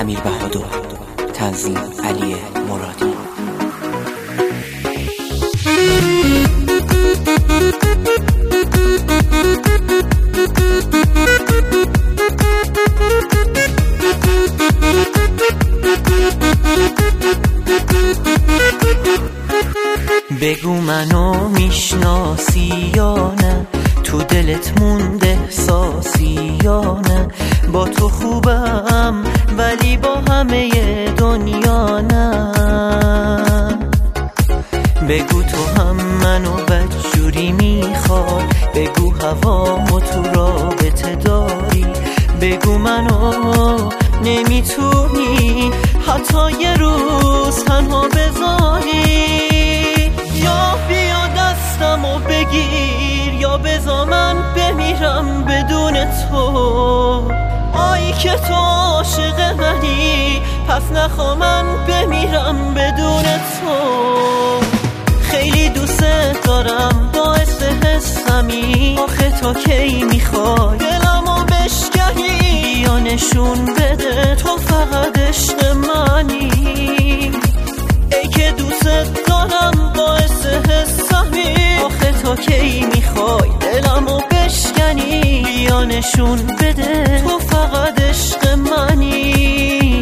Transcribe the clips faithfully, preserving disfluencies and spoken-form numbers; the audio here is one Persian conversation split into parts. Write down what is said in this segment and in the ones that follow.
امیر بهادر، تنظیم علی مرادی. بگو منو میشناسی یا نه، تو دلت مونده احساسی یا نه، با تو خوبم ولی با همه دنیا نه. بگو تو هم منو بدجوری میخوای، بگو هوامو تو رابطه داری، بگو منو نمیتونی حتی یه روز تنها بذاری. یا بیا دستمو بگیر یا بذار من بمیرم بدون تو. آی که تو عاشق منی پس نخوا من بمیرم بدون تو. خیلی دوست دارم باعث حسمی، آخه تا کی میخوای دلمو بشکنی؟ بیا نشون بده تو فقط عشق منی. ای که دوست دارم باعث حسمی، آخه تا کی میخوای دلمو بشکنی؟ بیا نشون بده تو فقط عشق منی.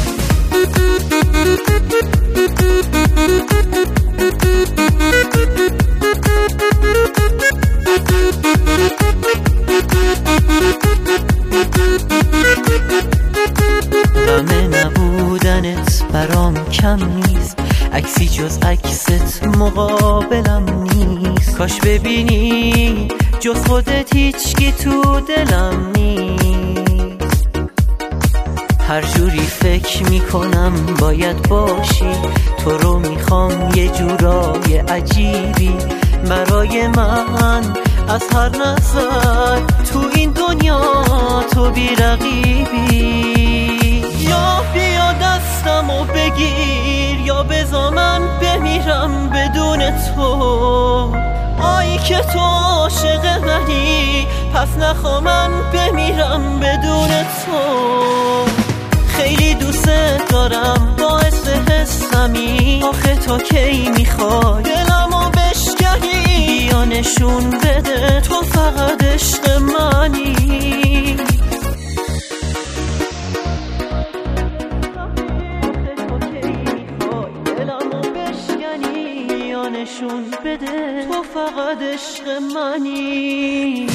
غم نبودنت برام کم نیست، عکسی جز عکست مقابلم نیست. کاش ببینی جز خودت هیچکی تو دلم نیست. هر جوری فکر میکنم باید باشی، تو رو میخوام یه جورای عجیبی برای من. از هر نظر تو این دنیا تو بی رقیبی. یا بیا دستمو بگیر یا بذار من بمیرم بدون تو. آی که تو عاشق منی پس نخوا من بمیرم بدون تو. خیلی دوست دارم باعث حسمی، آخه تا کی میخوای دلمو بشکنی؟ بیا نشون بده تو فقط عشق منی. نشون بده تو فقط عشق منی.